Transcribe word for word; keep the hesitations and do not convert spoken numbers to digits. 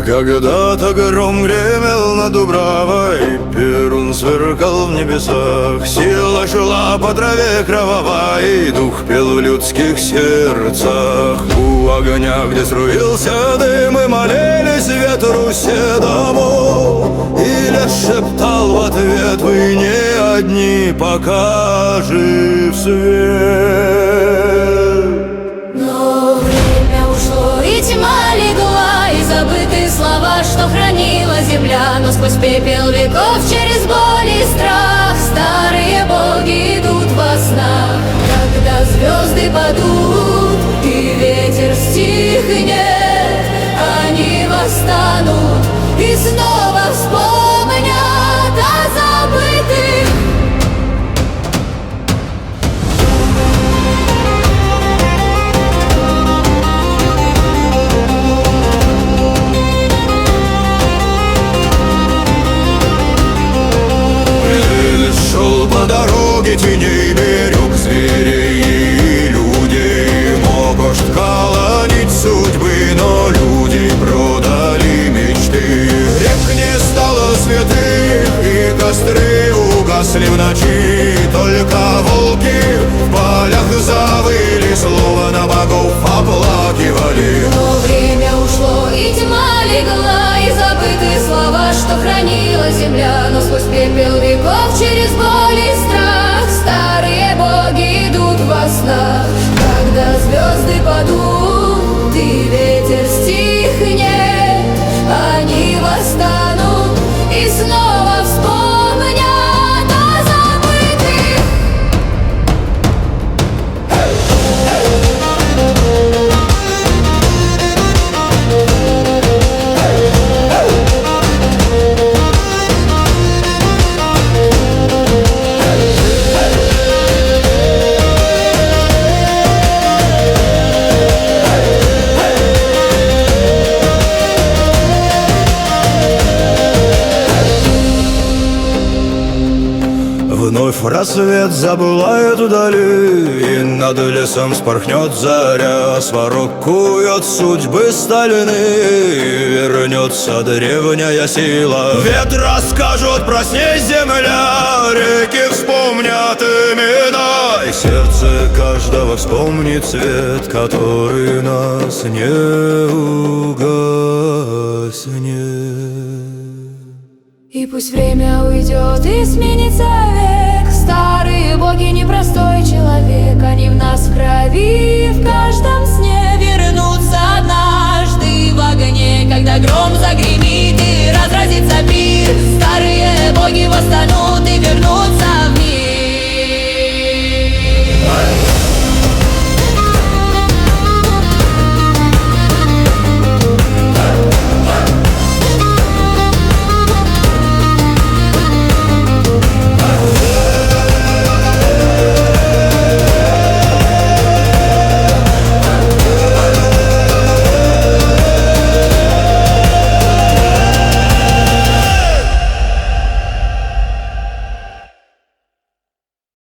Когда-то гром гремел над Дубравой, Перун сверкал в небесах, сила шла по траве кровавой, дух пел в людских сердцах. У огня, где струился дым, мы молились ветру седому, и лес шептал в ответ: вы не одни, пока жив свет. Но время ушло, и тьма легла, и забыты слова, что хранила земля. Но сквозь пепел веков, через боль и страх, старые боги идут во снах. Когда звезды падут и ветер стихнет, они восстанут и снова вспомнят о забытых. Шел по дороге теней, берег зверей и людей. Мог уж ткала нить судьбы, но люди продали мечты. Рек не стало святых, и костры угасли в ночи. Только волки в полях завыли, словно богов оплакивали. Но время ушло, и тьма легла, и забыты слова, что хранила земля. Но сквозь пепел веков, через боль и страх, старые боги идут во снах. Когда звезды падут и ветер стихнет, они восстанут и снова вспомнят о забытых. Вновь рассвет забылает вдали, и над лесом спорхнет заря. Сварог кует судьбы стальные, и вернется древняя сила. Ветра скажут: проснись, земля, реки вспомнят имена, и сердце каждого вспомнит свет, который нас не угаснет. И пусть время уйдет и сменится век, старые боги непростой человек. Они в нас в крови, в каждом сне вернутся однажды в огне, когда гром загремит.